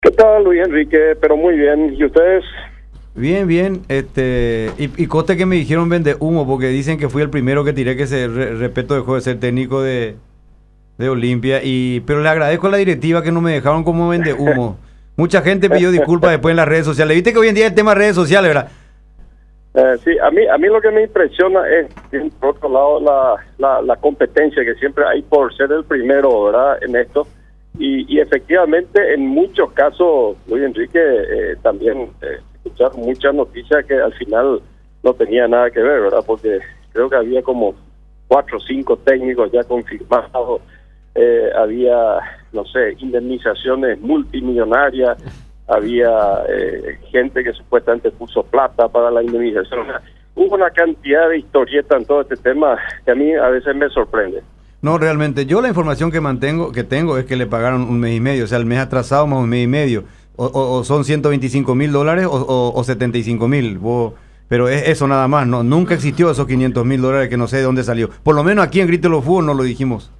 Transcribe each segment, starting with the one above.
¿Qué tal, Luis Enrique? Pero muy bien. ¿Y ustedes? Bien, bien. Y coste que me dijeron vende humo, porque dicen que fui el primero que tiré que Repeto dejó de ser técnico de Olimpia. Pero le agradezco a la directiva que no me dejaron como vende humo. Mucha gente pidió disculpas después en las redes sociales. Viste que hoy en día el tema de redes sociales, ¿verdad? Sí, a mí lo que me impresiona es, por otro lado, la competencia que siempre hay por ser el primero, ¿verdad? En esto. Y efectivamente, en muchos casos, Luis Enrique, también escuchar muchas noticias que al final no tenía nada que ver, ¿verdad? Porque creo que había como 4 o 5 técnicos ya confirmados, había, no sé, indemnizaciones multimillonarias, había gente que supuestamente puso plata para la indemnización. O sea, hubo una cantidad de historietas en todo este tema que a mí a veces me sorprende. No, realmente, yo la información que tengo es que le pagaron 1 mes y medio, o sea, el mes atrasado más 1 mes y medio, o son $125,000 o 75,000, pero es eso nada más, no, nunca existió esos $500,000 que no sé de dónde salió, por lo menos aquí en Grito de los Fútbol no lo dijimos.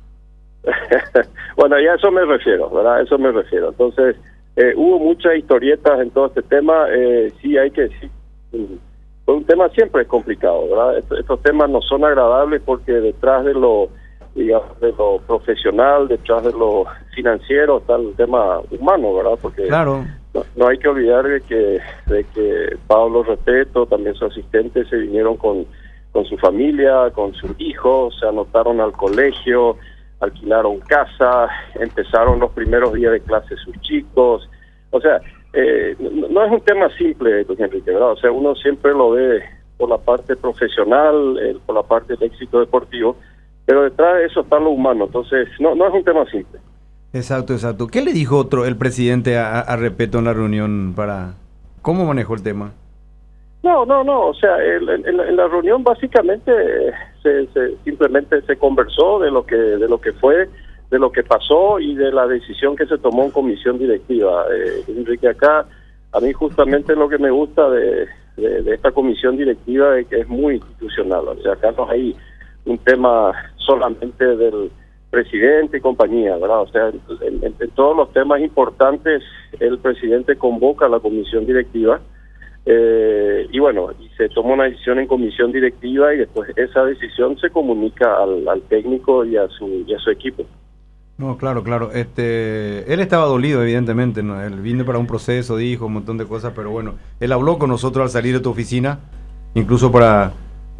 Bueno, ya a eso me refiero, ¿verdad? A eso me refiero. Entonces, hubo muchas historietas en todo este tema, sí hay que decir, fue un tema siempre complicado, ¿verdad? Estos temas no son agradables porque detrás de digamos, de lo profesional, detrás de lo financiero está el tema humano, ¿verdad? Porque claro, no hay que olvidar de que Pablo Repeto, también su asistente, se vinieron con su familia, con sus hijos, se anotaron al colegio, alquilaron casa, empezaron los primeros días de clase sus chicos. O sea, no es un tema simple, Enrique, ¿verdad? O sea, uno siempre lo ve por la parte profesional, por la parte del éxito deportivo, pero detrás de eso está lo humano. Entonces, no es un tema simple. exacto. ¿Qué le dijo el presidente a Repeto en la reunión cómo manejó el tema? No, o sea, en la reunión básicamente simplemente se conversó de lo que fue, de lo que pasó y de la decisión que se tomó en comisión directiva. Enrique, acá a mí justamente lo que me gusta de esta comisión directiva es que es muy institucional. O sea, acá no hay un tema solamente del presidente y compañía, ¿verdad? O sea, en todos los temas importantes el presidente convoca a la comisión directiva. Y bueno, y se toma una decisión en comisión directiva y después esa decisión se comunica al técnico y a su equipo. No, claro. Él estaba dolido, evidentemente, ¿no? Él vino para un proceso, dijo un montón de cosas, pero bueno, él habló con nosotros al salir de tu oficina, incluso para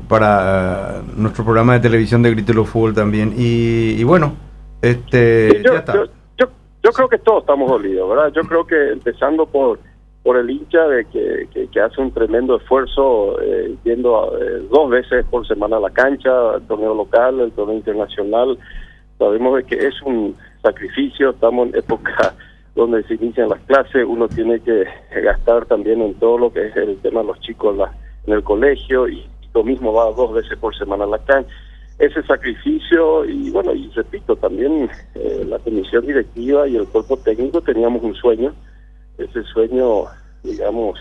nuestro programa de televisión de Grito de los Fútbol también, y bueno, Sí, ya está. yo creo que todos estamos dolidos, ¿verdad? Yo creo que empezando por el hincha de que hace un tremendo esfuerzo yendo 2 veces por semana a la cancha, el torneo local, el torneo internacional. Sabemos de que es un sacrificio, estamos en época donde se inician las clases, uno tiene que gastar también en todo lo que es el tema de los chicos en el colegio, y lo mismo va 2 veces por semana a la cancha. Ese sacrificio, y bueno, y repito, también la comisión directiva y el cuerpo técnico teníamos un sueño. Ese sueño, digamos,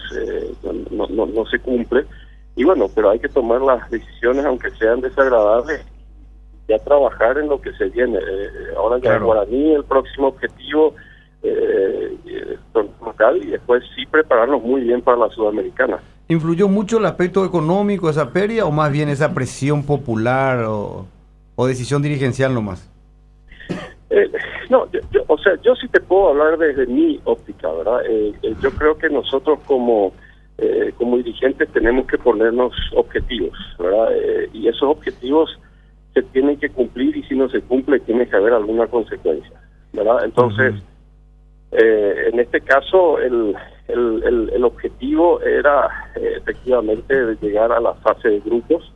no se cumple, y bueno, pero hay que tomar las decisiones aunque sean desagradables, ya trabajar en lo que se viene. Ahora ya Claro. Guaraní, el próximo objetivo local, y después sí prepararnos muy bien para la Sudamericana. ¿Influyó mucho el aspecto económico de esa feria o más bien esa presión popular o decisión dirigencial nomás? No, o sea, yo sí te puedo hablar desde mi óptica, ¿verdad? Yo creo que nosotros como dirigentes tenemos que ponernos objetivos, ¿verdad? Y esos objetivos se tienen que cumplir, y si no se cumple tiene que haber alguna consecuencia, ¿verdad? Entonces, en este caso el objetivo era efectivamente de llegar a la fase de grupos.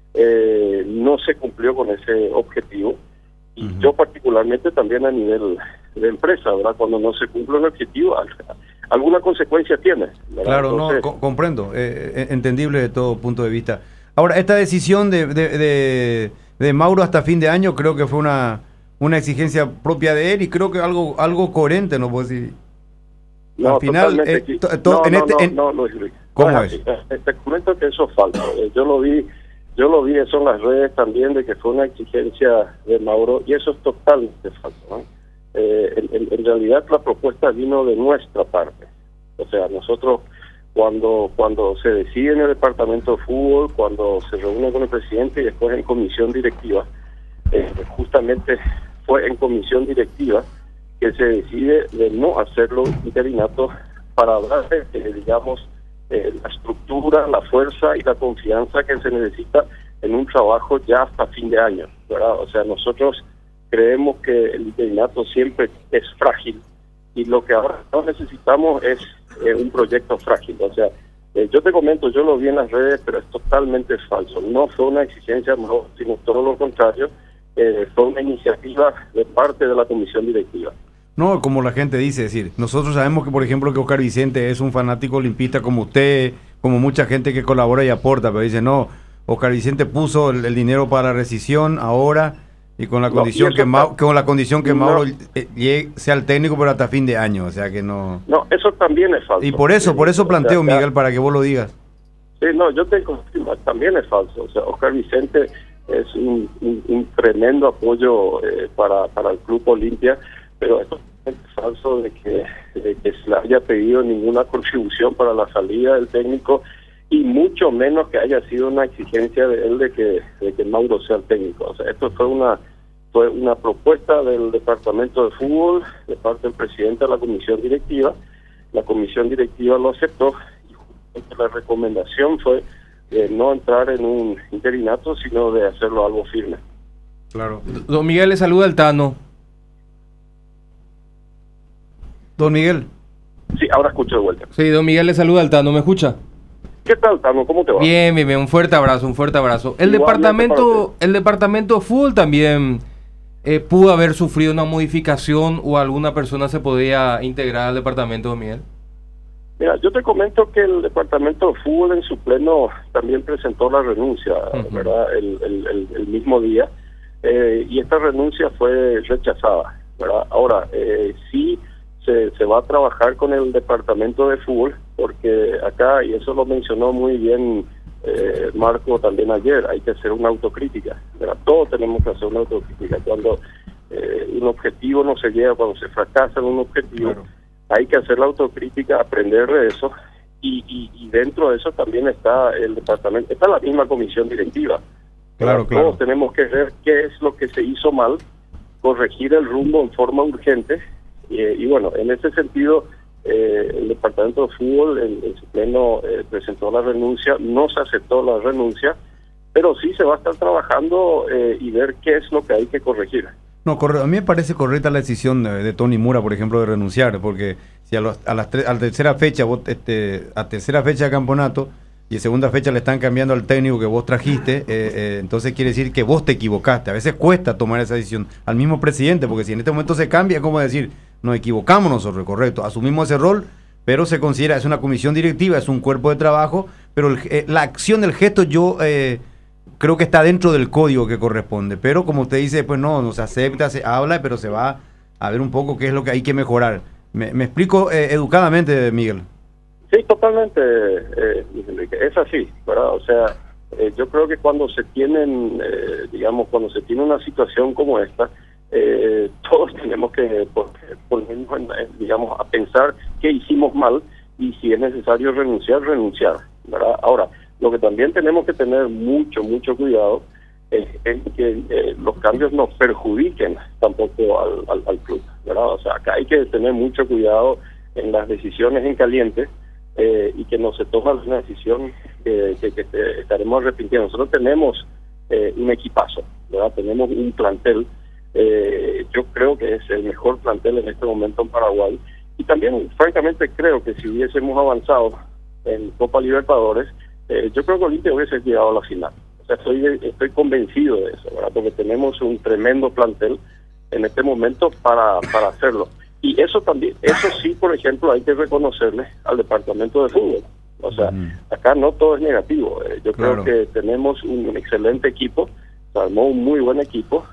No se cumplió con ese objetivo, y yo particularmente también a nivel de empresa, ¿verdad? Cuando no se cumple un objetivo, alguna consecuencia tiene, ¿verdad? Claro, Entonces, no, comprendo, entendible de todo punto de vista. Ahora, esta decisión de Mauro hasta fin de año creo que fue una exigencia propia de él, y creo que algo coherente, ¿no puedo decir? no, Al final, no, Luis. ¿Cómo No es? así. Te comento que eso es falso. Yo lo vi eso en las redes también, de que fue una exigencia de Mauro, y eso es totalmente falso, ¿no? En realidad la propuesta vino de nuestra parte. O sea, nosotros cuando se decide en el departamento de fútbol, cuando se reúne con el presidente y después en comisión directiva, justamente fue en comisión directiva que se decide de no hacerlo interinato para darle, digamos, la estructura, la fuerza y la confianza que se necesita en un trabajo ya hasta fin de año, ¿verdad? O sea, nosotros creemos que el interinato siempre es frágil y lo que ahora no necesitamos es un proyecto frágil. O sea, yo te comento, yo lo vi en las redes, pero es totalmente falso. No fue una exigencia, no, sino todo lo contrario, fue una iniciativa de parte de la comisión directiva. No, como la gente dice, es decir, nosotros sabemos que, por ejemplo, que Oscar Vicente es un fanático olimpista como usted, como mucha gente que colabora y aporta, pero dice, no, Oscar Vicente puso el dinero para la rescisión ahora y con la condición que Mauro sea el técnico, pero hasta fin de año, o sea que no... No, eso también es falso. Y por eso planteo, o sea, Miguel, para que vos lo digas. Sí, no, yo te confirmo, también es falso. O sea, Oscar Vicente es un tremendo apoyo para el Club Olimpia, pero es falso de que se le haya pedido ninguna contribución para la salida del técnico y mucho menos que haya sido una exigencia de él de que Mauro sea el técnico. O sea, esto fue una propuesta del departamento de fútbol de parte del presidente de la comisión directiva. La comisión directiva lo aceptó y justamente la recomendación fue no entrar en un interinato, sino de hacerlo algo firme. Claro. Don Miguel, le saluda el Tano. Don Miguel. Sí, ahora escucho de vuelta. Sí, don Miguel, le saluda el Tano, ¿me escucha? ¿Qué tal, Tano? ¿Cómo te va? Bien, un fuerte abrazo, El departamento de fútbol también pudo haber sufrido una modificación o alguna persona se podía integrar al departamento, don Miguel. Mira, yo te comento que el departamento de fútbol en su pleno también presentó la renuncia, ¿verdad? El mismo día, y esta renuncia fue rechazada, ¿verdad? Ahora, sí se va a trabajar con el departamento de fútbol, porque acá, y eso lo mencionó muy bien Marco también ayer, hay que hacer una autocrítica, ¿verdad? Todos tenemos que hacer una autocrítica. Cuando un objetivo no se llega, cuando se fracasa en un objetivo, claro, hay que hacer la autocrítica, aprender de eso, y dentro de eso también está el departamento, está la misma comisión directiva. Claro. Todos tenemos que ver qué es lo que se hizo mal, corregir el rumbo en forma urgente, y bueno, en ese sentido, el departamento de fútbol en su pleno presentó la renuncia, no se aceptó la renuncia, pero sí se va a estar trabajando y ver qué es lo que hay que corregir. No, a mí me parece correcta la decisión de Tony Mura, por ejemplo, de renunciar, porque si a la tercera fecha, a tercera fecha de campeonato y en segunda fecha le están cambiando al técnico que vos trajiste, entonces quiere decir que vos te equivocaste. A veces cuesta tomar esa decisión al mismo presidente, porque si en este momento se cambia, es como decir, nos equivocamos nosotros, correcto, asumimos ese rol, pero se considera, es una comisión directiva, es un cuerpo de trabajo, pero la acción del gesto yo creo que está dentro del código que corresponde, pero como usted dice, pues no se acepta, se habla, pero se va a ver un poco qué es lo que hay que mejorar. Me explico educadamente, Miguel. Sí, totalmente, Enrique, es así, ¿verdad? O sea, yo creo que cuando se tienen, cuando se tiene una situación como esta, todos tenemos que ponernos, a pensar qué hicimos mal y si es necesario renunciar, ¿verdad? Ahora, lo que también tenemos que tener mucho cuidado es que los cambios no perjudiquen tampoco al club, ¿verdad? O sea, acá hay que tener mucho cuidado en las decisiones en caliente y que no se toma una decisión que estaremos arrepintiendo. Nosotros tenemos un equipazo, ¿verdad? Tenemos un plantel. Yo creo que es el mejor plantel en este momento en Paraguay, y también francamente creo que si hubiésemos avanzado en Copa Libertadores, yo creo que Olimpia hubiese llegado a la final. O sea, estoy convencido de eso, ¿verdad? Porque tenemos un tremendo plantel en este momento para hacerlo, y eso sí, por ejemplo, hay que reconocerle al departamento de fútbol. O sea, acá no todo es negativo. Yo creo que tenemos un excelente equipo, se armó un muy buen equipo,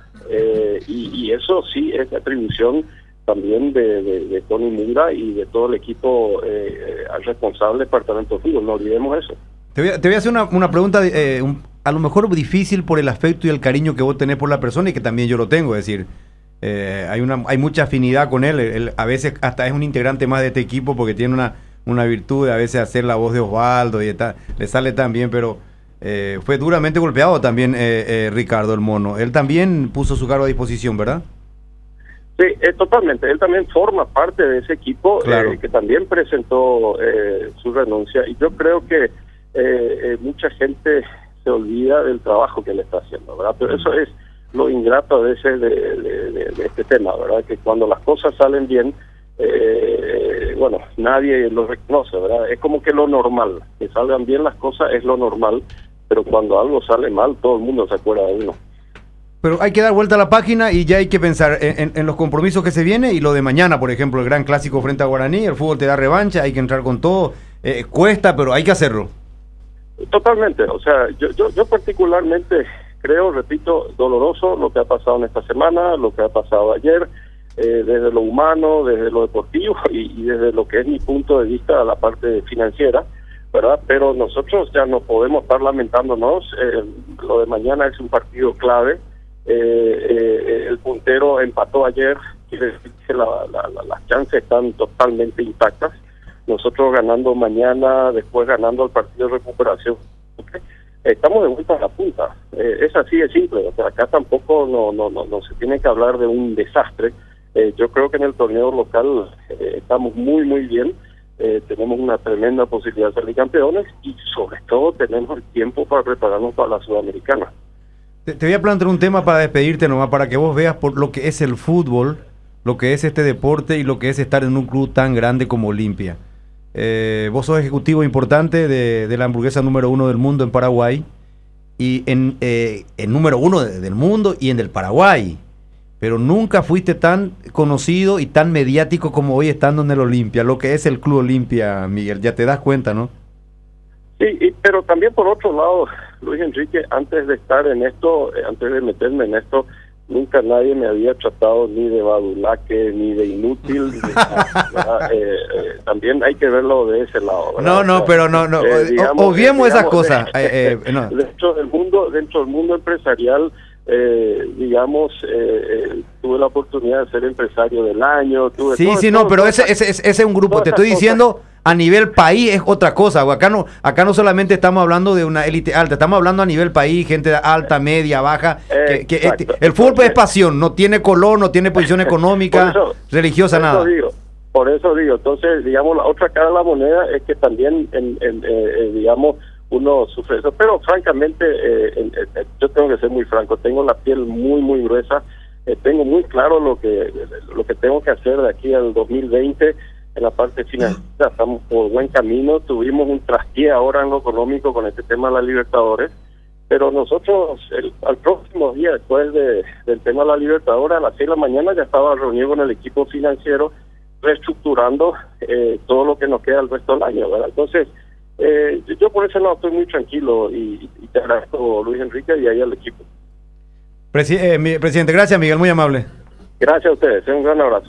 y eso sí es atribución también de Tony Mura y de todo el equipo al responsable del departamento de fútbol. No olvidemos eso. Te voy a hacer una pregunta a lo mejor difícil por el afecto y el cariño que vos tenés por la persona y que también yo lo tengo, es decir, hay mucha afinidad con él. Él a veces hasta es un integrante más de este equipo porque tiene una virtud de a veces hacer la voz de Osvaldo y le sale tan bien, pero fue duramente golpeado también Ricardo el Mono. Él también puso su cargo a disposición, ¿verdad? Sí, totalmente. Él también forma parte de ese equipo, claro, que también presentó su renuncia, y yo creo que mucha gente se olvida del trabajo que él está haciendo, ¿verdad? Pero eso es lo ingrato a veces de este tema, ¿verdad? Que cuando las cosas salen bien, bueno, nadie lo reconoce, ¿verdad? Es como que lo normal, que salgan bien las cosas es lo normal, pero cuando algo sale mal, todo el mundo se acuerda de uno. Pero hay que dar vuelta a la página y ya hay que pensar en los compromisos que se viene y lo de mañana, por ejemplo, el gran clásico frente a Guaraní. El fútbol te da revancha, hay que entrar con todo, cuesta, pero hay que hacerlo. Totalmente, o sea, yo particularmente creo, repito, doloroso lo que ha pasado en esta semana, lo que ha pasado ayer, desde lo humano, desde lo deportivo y desde lo que es mi punto de vista, la parte financiera, ¿verdad? Pero nosotros ya no podemos estar lamentándonos. Lo de mañana es un partido clave. El puntero empató ayer, quiere decir que las chances están totalmente intactas. Nosotros ganando mañana, después ganando el partido de recuperación, ¿okay? Estamos de vuelta a la punta. Es así de simple. O sea, acá tampoco no se tiene que hablar de un desastre. Yo creo que en el torneo local estamos muy bien. Tenemos una tremenda posibilidad de salir campeones y sobre todo tenemos el tiempo para prepararnos para la Sudamericana. Te voy a plantear un tema para despedirte nomás, para que vos veas por lo que es el fútbol, lo que es este deporte y lo que es estar en un club tan grande como Olimpia. Vos sos ejecutivo importante de la hamburguesa número 1 del mundo en Paraguay, y en número 1 del mundo y en del Paraguay, pero nunca fuiste tan conocido y tan mediático como hoy estando en el Olimpia, lo que es el Club Olimpia, Miguel, ya te das cuenta, ¿no? Sí, pero también por otro lado, Luis Enrique, antes de estar en esto, antes de meterme en esto, nunca nadie me había tratado ni de badulaque, ni de inútil. También hay que verlo de ese lado, ¿verdad? No, pero obviemos esas cosas. Dentro del mundo empresarial, tuve la oportunidad de ser empresario del año. Pero ese es un grupo. Te estoy diciendo, a nivel país es otra cosa. Acá no solamente estamos hablando de una élite alta, estamos hablando a nivel país, gente alta, media, baja. El fútbol es pasión, no tiene color, no tiene posición económica, religiosa, nada. Por eso digo, entonces, digamos, la otra cara de la moneda es que también, digamos, uno sufre eso, pero francamente, yo tengo que ser muy franco, tengo la piel muy gruesa, tengo muy claro lo que tengo que hacer de aquí al 2020 en la parte financiera. Estamos por buen camino, tuvimos un traspié ahora en lo económico con este tema de la Libertadores, pero nosotros al próximo día, después del tema de la Libertadores, a las 6 de la mañana ya estaba reunido con el equipo financiero, reestructurando todo lo que nos queda el resto del año, ¿verdad? Entonces, yo por ese lado estoy muy tranquilo y te agradezco, Luis Enrique, y ahí al equipo. Presidente, gracias, Miguel, muy amable. Gracias a ustedes, un gran abrazo.